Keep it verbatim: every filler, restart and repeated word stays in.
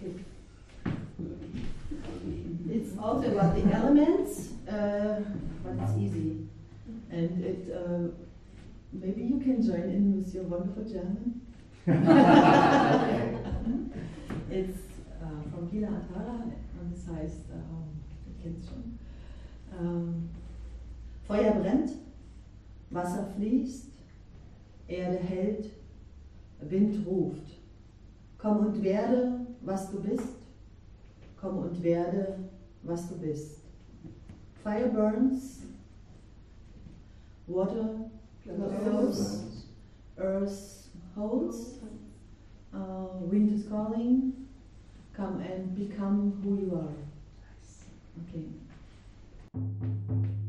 Okay. It's also about the elements, uh, but it's easy. And it, uh, maybe you can join in with your wonderful German. It's uh, from Gila Atara, und das heißt, uh, ihr kennt es schon. Um, Feuer brennt, Wasser fließt, Erde hält, Wind ruft. Komm und werde, was du bist. Komm und werde, was du bist. Fire burns, water flows, earth holds, uh, wind is calling. Come and become who you are. Okay.